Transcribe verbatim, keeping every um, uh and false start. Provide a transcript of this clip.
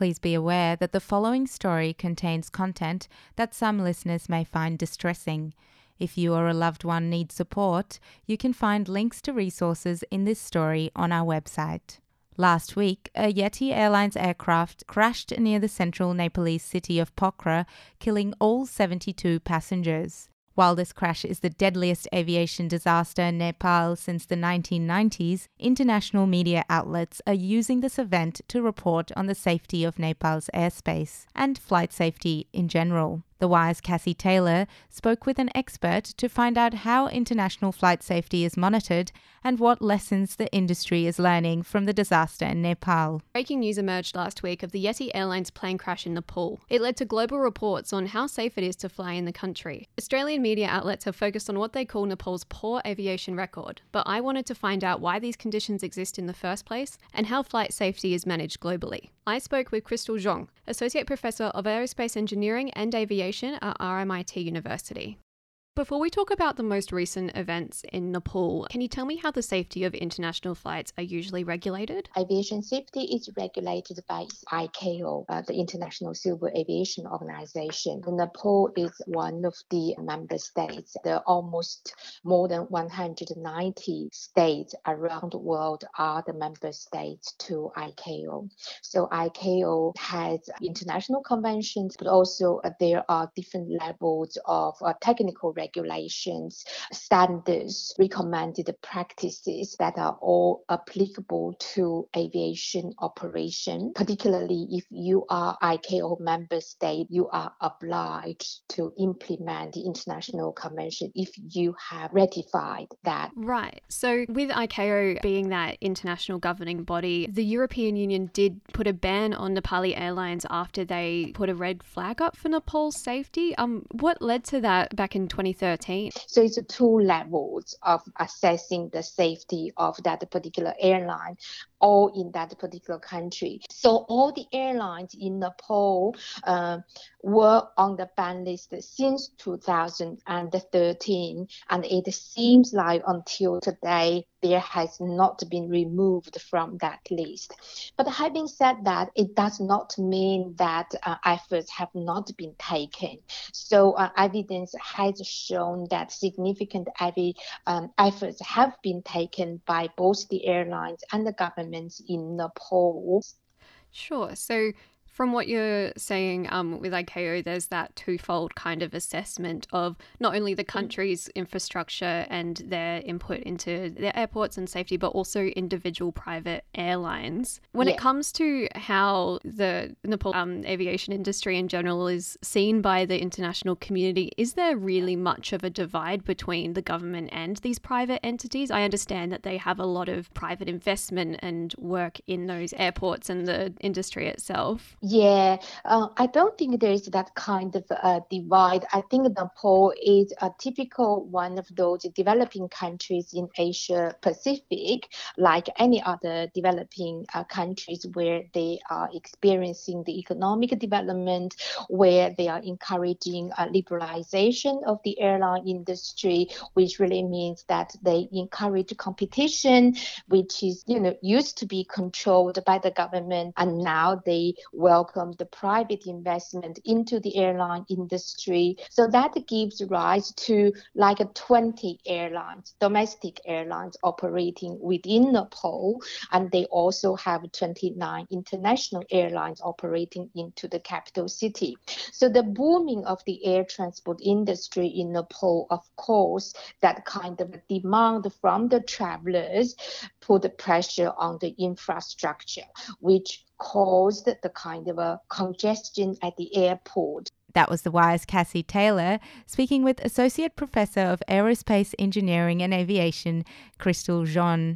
Please be aware that the following story contains content that some listeners may find distressing. If you or a loved one needs support, you can find links to resources in this story on our website. Last week, a Yeti Airlines aircraft crashed near the central Nepalese city of Pokhara, killing all seventy-two passengers. While this crash is the deadliest aviation disaster in Nepal since the nineteen nineties, international media outlets are using this event to report on the safety of Nepal's airspace and flight safety in general. The Wire's Cassie Taylor spoke with an expert to find out how international flight safety is monitored and what lessons the industry is learning from the disaster in Nepal. Breaking news emerged last week of the Yeti Airlines plane crash in Nepal. It led to global reports on how safe it is to fly in the country. Australian media outlets have focused on what they call Nepal's poor aviation record, but I wanted to find out why these conditions exist in the first place and how flight safety is managed globally. I spoke with Crystal Zhang, Associate Professor of Aerospace Engineering and Aviation at R M I T University. Before we talk about the most recent events in Nepal, can you tell me how the safety of international flights are usually regulated? Aviation safety is regulated by I C A O, uh, the International Civil Aviation Organization. Nepal is one of the member states. There are almost more than one hundred ninety states around the world are the member states to I C A O. So I C A O has international conventions, but also uh, there are different levels of uh, technical regulations. regulations, standards, recommended practices that are all applicable to aviation operation. Particularly if you are I C A O member state, you are obliged to implement the international convention if you have ratified that. Right. So with I C A O being that international governing body, the European Union did put a ban on Nepali Airlines after they put a red flag up for Nepal's safety. Um, what led to that back in twenty thirteen? So it's two levels of assessing the safety of that particular airline, all in that particular country. So all the airlines in Nepal uh, were on the ban list since two thousand thirteen, and it seems like until today there has not been removed from that list. But having said that, it does not mean that uh, efforts have not been taken. So uh, evidence has shown that significant heavy, um, efforts have been taken by both the airlines and the governments in Nepal. Sure. So from what you're saying um, with I C A O, there's that twofold kind of assessment of not only the country's infrastructure and their input into their airports and safety, but also individual private airlines. When yeah. it comes to how the Nepal um, aviation industry in general is seen by the international community, is there really much of a divide between the government and these private entities? I understand that they have a lot of private investment and work in those airports and the industry itself. Yeah, uh, I don't think there is that kind of uh, divide. I think Nepal is a typical one of those developing countries in Asia Pacific, like any other developing uh, countries where they are experiencing the economic development, where they are encouraging uh, liberalization of the airline industry, which really means that they encourage competition, which is, you know, used to be controlled by the government, and now they welcome the private investment into the airline industry. So that gives rise to like a twenty airlines, domestic airlines operating within Nepal, and they also have twenty-nine international airlines operating into the capital city. So the booming of the air transport industry in Nepal, of course, that kind of demand from the travelers put pressure on the infrastructure, which caused the kind of a congestion at the airport. That was The Wire's Cassie Taylor speaking with Associate Professor of Aerospace Engineering and Aviation, Crystal Zhang.